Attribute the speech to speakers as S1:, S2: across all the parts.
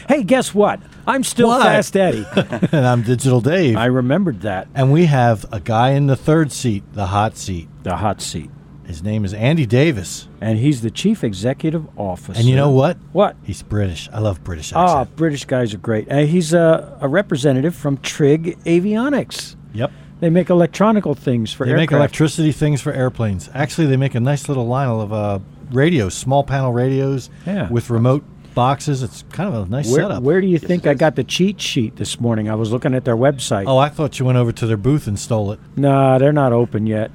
S1: Hey, guess what? I'm still
S2: What?
S1: Fast Eddie.
S2: And I'm Digital Dave.
S1: I remembered that.
S2: And we have a guy in the third seat, the hot seat.
S1: The hot seat.
S2: His name is Andy Davis.
S1: And he's the Chief Executive Officer.
S2: And you know what?
S1: What?
S2: He's British. I love British
S1: Ah,
S2: accent.
S1: British guys are great. He's a representative from Trig Avionics.
S2: Yep.
S1: They make electronical things for
S2: They
S1: aircraft.
S2: make electricity things for airplanes. Actually, they make a nice little line of radios, small panel radios with remote boxes. It's kind of a nice setup.
S1: Where do you think I got the cheat sheet this morning? I was looking at their website.
S2: Oh, I thought you went over to their booth and stole it.
S1: Nah, they're not open yet.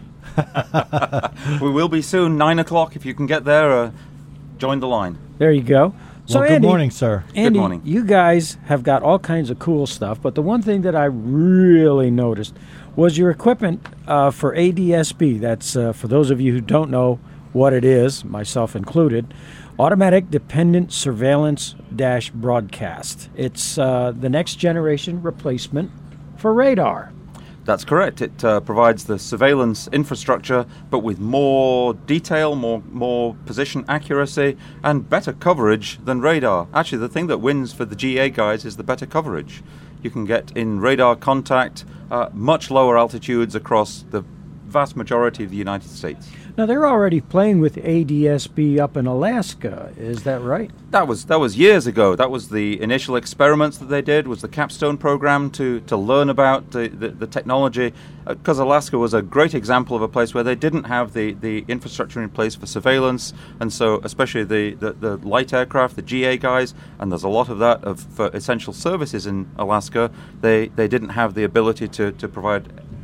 S3: We will be soon, 9 o'clock. If you can get there, join the line.
S1: There you go. So,
S2: Well, good
S1: Andy,
S2: morning, sir.
S1: Andy,
S3: Good morning.
S1: you guys have got all kinds of cool stuff, but the one thing that I really noticed was your equipment for ADSB. That's, for those of you who don't know what it is, myself included, Automatic Dependent Surveillance Dash Broadcast. It's the next generation replacement for radar.
S3: That's correct. It provides the surveillance infrastructure, but with more detail, more position accuracy, and better coverage than radar. Actually, the thing that wins for the GA guys is the better coverage. You can get in radar contact much lower altitudes across the vast majority of the United States.
S1: Now, they're already playing with ADSB up in Alaska. Is that right?
S3: That was years ago. That was the initial experiments that they did, was the Capstone program to learn about the technology, because Alaska was a great example of a place where they didn't have the infrastructure in place for surveillance, and so especially the light aircraft, the GA guys, and there's a lot of that for essential services in Alaska, they didn't have the ability to provide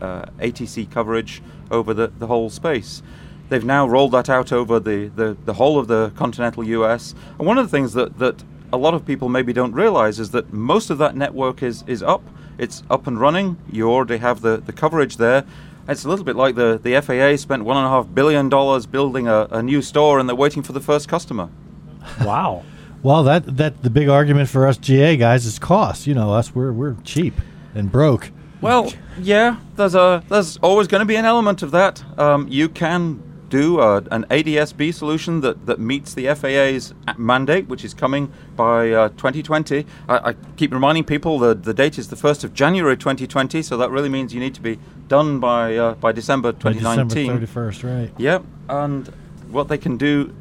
S3: ATC coverage over the whole space. They've now rolled that out over the whole of the continental US. And one of the things that a lot of people maybe don't realize is that most of that network is up. It's up and running. You already have the coverage there. It's a little bit like the FAA spent $1.5 billion building a new store and they're waiting for the first customer.
S1: Wow.
S2: Well, that the big argument for us GA guys is cost. You know, us we're cheap and broke.
S3: Well, yeah, there's always going to be an element of that. You can do an ADSB solution that meets the FAA's mandate, which is coming by 2020. I keep reminding people that the date is the 1st of January 2020, so that really means you need to be done by December 2019.
S2: By December 31st, right.
S3: Yep, and what they can do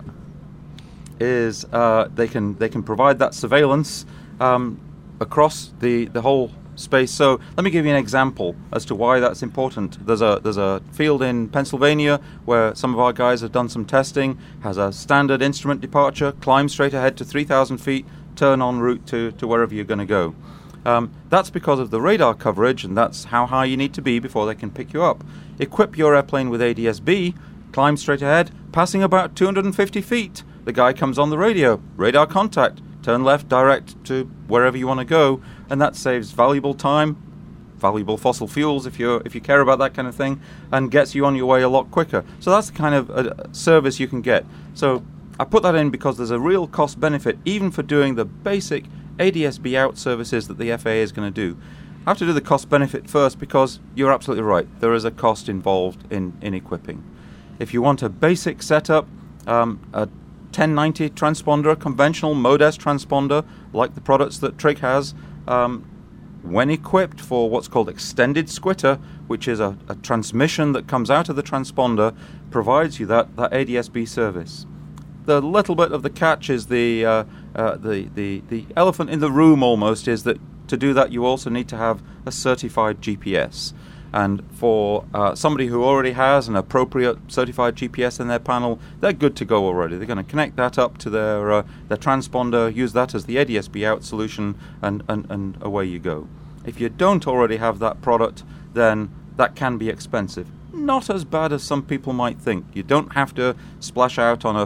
S3: is they can provide that surveillance across the whole space. So let me give you an example as to why that's important. There's a field in Pennsylvania where some of our guys have done some testing, has a standard instrument departure, climb straight ahead to 3,000 feet, turn en route to wherever you're going to go. That's because of the radar coverage, and that's how high you need to be before they can pick you up. Equip your airplane with ADSB, climb straight ahead, passing about 250 feet. The guy comes on the radio, radar contact, turn left direct to wherever you want to go, and that saves valuable time, valuable fossil fuels if you care about that kind of thing, and gets you on your way a lot quicker. So that's the kind of service you can get. So I put that in because there's a real cost benefit even for doing the basic ADSB out services that the FAA is going to do. I have to do the cost benefit first because you're absolutely right. There is a cost involved in equipping. If you want a basic setup, a 1090 transponder, a conventional Mode-S transponder, like the products that Trig has, when equipped for what's called extended squitter, which is a transmission that comes out of the transponder, provides you that ADSB service. The little bit of the catch is the elephant in the room almost is that to do that you also need to have a certified GPS. And for somebody who already has an appropriate certified GPS in their panel, they're good to go already. They're going to connect that up to their transponder, use that as the ADSB out solution, and away you go. If you don't already have that product, then that can be expensive. Not as bad as some people might think. You don't have to splash out on a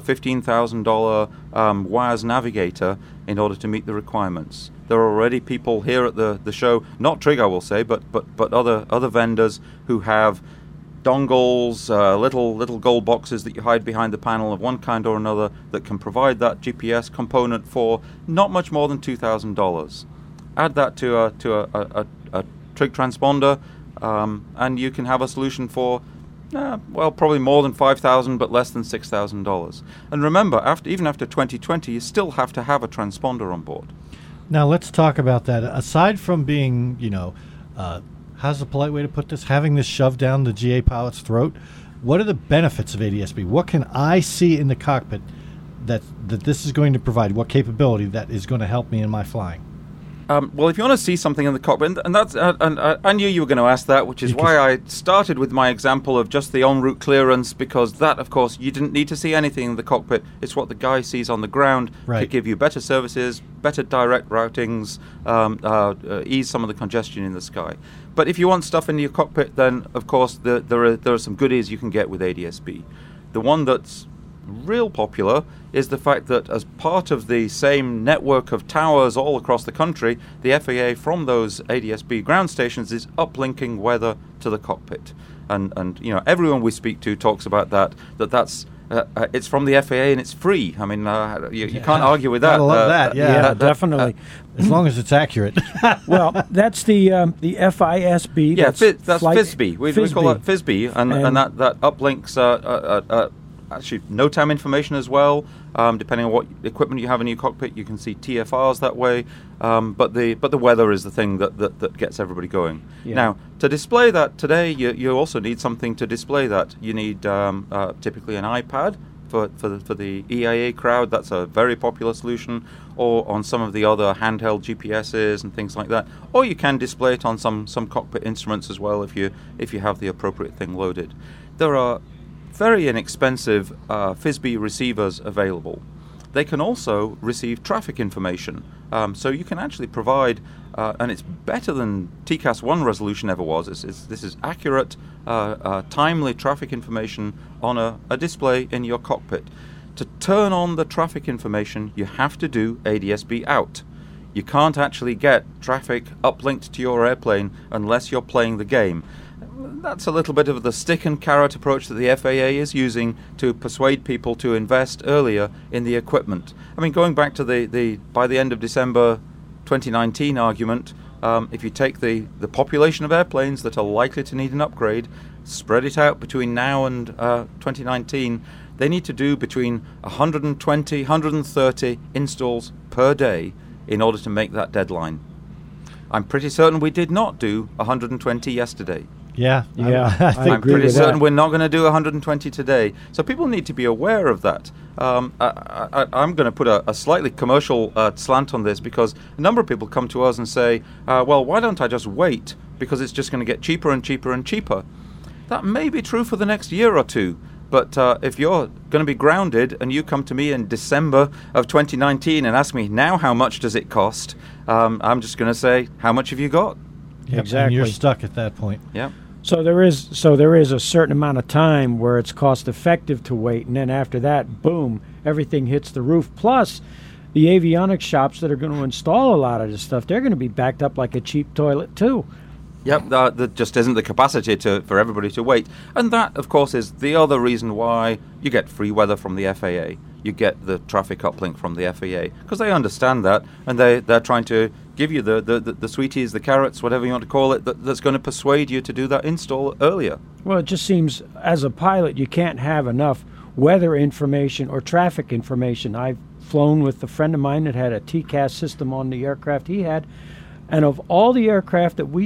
S3: $15,000 WAS navigator in order to meet the requirements. There are already people here at the show, not Trig I will say, but other vendors who have dongles, little gold boxes that you hide behind the panel of one kind or another that can provide that GPS component for not much more than $2,000. Add that to a Trig transponder, and you can have a solution for probably more than $5,000 but less than $6,000. And remember, even after 2020, you still have to have a transponder on board.
S2: Now let's talk about that. Aside from being, how's the polite way to put this? Having this shoved down the GA pilot's throat, what are the benefits of ADS-B? What can I see in the cockpit that this is going to provide? What capability that is going to help me in my flying?
S3: Well, if you want to see something in the cockpit, and that's, and I knew you were going to ask that, which is why I started with my example of just the en route clearance, because that, of course, you didn't need to see anything in the cockpit. It's what the guy sees on the ground.
S2: Right.
S3: Could give you better services, better direct routings, ease some of the congestion in the sky. But if you want stuff in your cockpit, then of course there are some goodies you can get with ADS-B. The one that's real popular is the fact that as part of the same network of towers all across the country, the FAA from those ADS-B ground stations is uplinking weather to the cockpit. And everyone we speak to talks about that's it's from the FAA and it's free. I mean, you can't argue with that.
S2: I love that. Yeah,
S1: definitely.
S2: As long as it's accurate.
S1: Well, that's the FISB.
S3: Yeah, that's FISB. We call that FISB, and that uplinks actually NOTAM information as well. Depending on what equipment you have in your cockpit, you can see TFRs that way. But the weather is the thing that gets everybody going. Yeah. Now, to display that today, you also need something to display that. You need typically an iPad for the EIA crowd. That's a very popular solution. Or on some of the other handheld GPSs and things like that. Or you can display it on some cockpit instruments as well if you have the appropriate thing loaded. There are very inexpensive FISB receivers available. They can also receive traffic information. So you can actually provide, and it's better than TCAS 1 resolution ever was. This is accurate, timely traffic information on a display in your cockpit. To turn on the traffic information, you have to do ADS-B out. You can't actually get traffic uplinked to your airplane unless you're playing the game. That's a little bit of the stick and carrot approach that the FAA is using to persuade people to invest earlier in the equipment. I mean, going back to the by the end of December 2019 argument, if you take the population of airplanes that are likely to need an upgrade, spread it out between now and 2019, they need to do between 120, 130 installs per day in order to make that deadline. I'm pretty certain we did not do 120 yesterday.
S2: Yeah.
S3: I'm pretty certain we're not going to do 120 today. So people need to be aware of that. I'm going to put a slightly commercial slant on this because a number of people come to us and say, well, why don't I just wait because it's just going to get cheaper and cheaper and cheaper. That may be true for the next year or two. But if you're going to be grounded and you come to me in December of 2019 and ask me now how much does it cost, I'm just going to say, how much have you got?
S2: Yep, exactly. And you're stuck at that point.
S3: Yeah.
S1: So there is a certain amount of time where it's cost effective to wait, and then after that, boom, everything hits the roof. Plus, the avionics shops that are going to install a lot of this stuff, they're going to be backed up like a cheap toilet too.
S3: Yep, there just isn't the capacity for everybody to wait. And that, of course, is the other reason why you get free weather from the FAA. You get the traffic uplink from the FAA, because they understand that, and they're trying to give you the sweeties, the carrots, whatever you want to call it, that's going to persuade you to do that install earlier.
S1: Well, it just seems, as a pilot, you can't have enough weather information or traffic information. I've flown with a friend of mine that had a TCAS system on the aircraft he had, and of all the aircraft that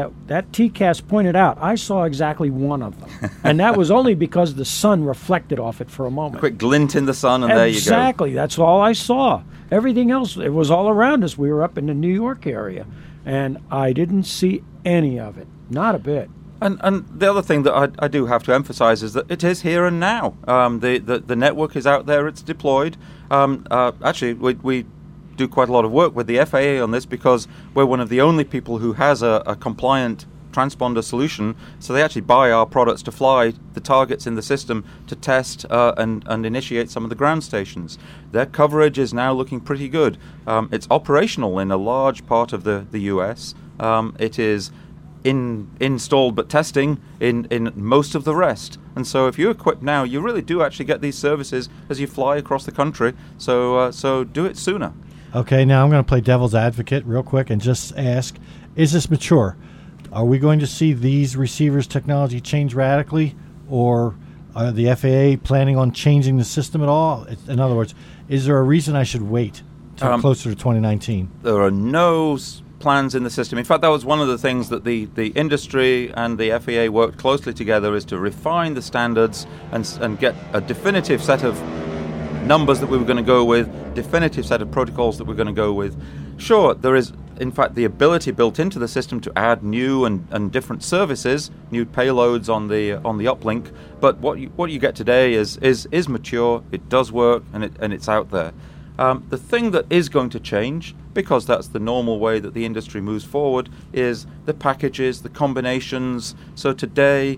S1: TCAS pointed out, I saw exactly one of them. And that was only because the sun reflected off it for a moment.
S3: A quick glint in the sun, and there you go.
S1: Exactly. That's all I saw. Everything else, it was all around us. We were up in the New York area, and I didn't see any of it. Not a bit.
S3: And the other thing that I do have to emphasize is that it is here and now. The network is out there. It's deployed. Actually, we do quite a lot of work with the FAA on this because we're one of the only people who has a compliant transponder solution, so they actually buy our products to fly the targets in the system to test and initiate some of the ground stations. Their coverage is now looking pretty good. It's operational in a large part of the US. It is installed but testing in most of the rest. And so if you equip now, you really do actually get these services as you fly across the country, so do it sooner.
S2: Okay, now I'm going to play devil's advocate real quick and just ask, is this mature? Are we going to see these receivers' technology change radically, or are the FAA planning on changing the system at all? In other words, is there a reason I should wait until closer to 2019.
S3: There are no plans in the system. In fact, that was one of the things that the industry and the FAA worked closely together, is to refine the standards and get a definitive set of numbers that we were going to go with, definitive set of protocols that we're going to go with. Sure, there is, in fact, the ability built into the system to add new and different services, new payloads on the uplink. But what you get today is mature. It does work, and it's out there. The thing that is going to change, because that's the normal way that the industry moves forward, is the packages, the combinations. So today,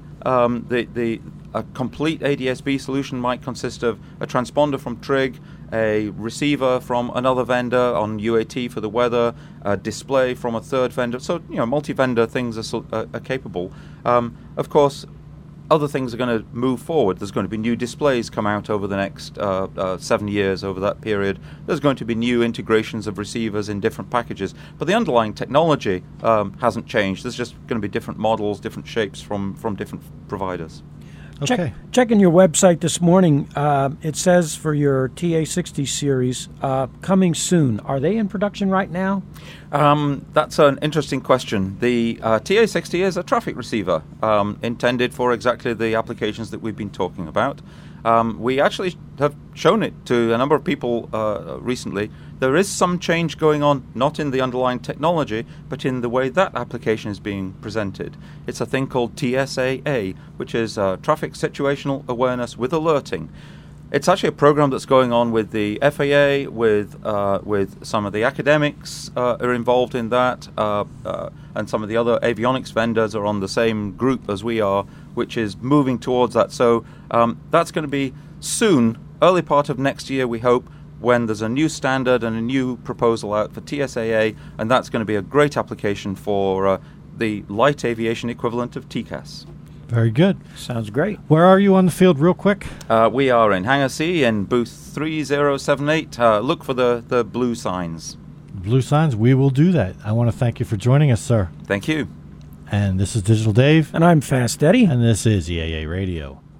S3: a complete ADS-B solution might consist of a transponder from Trig, a receiver from another vendor on UAT for the weather, a display from a third vendor. So, multi-vendor things are capable. Of course, other things are going to move forward. There's going to be new displays come out over the next 7 years over that period. There's going to be new integrations of receivers in different packages. But the underlying technology hasn't changed. There's just going to be different models, different shapes from different providers.
S2: Okay.
S1: Checking your website this morning, it says for your TA60 series, coming soon. Are they in production right now?
S3: That's an interesting question. The TA60 is a traffic receiver intended for exactly the applications that we've been talking about. We actually have shown it to a number of people recently. There is some change going on, not in the underlying technology, but in the way that application is being presented. It's a thing called TSAA, which is Traffic Situational Awareness with Alerting. It's actually a program that's going on with the FAA, with some of the academics are involved in that, and some of the other avionics vendors are on the same group as we are, which is moving towards that. So that's going to be soon, early part of next year, we hope, when there's a new standard and a new proposal out for TSAA, and that's going to be a great application for the light aviation equivalent of TCAS.
S2: Very good.
S1: Sounds great.
S2: Where are you on the field, real quick?
S3: We are in Hangar C in booth 3078. Look for the blue signs.
S2: Blue signs, we will do that. I want to thank you for joining us, sir.
S3: Thank you.
S2: And this is Digital Dave.
S1: And I'm Fast Eddie.
S2: And this is EAA Radio.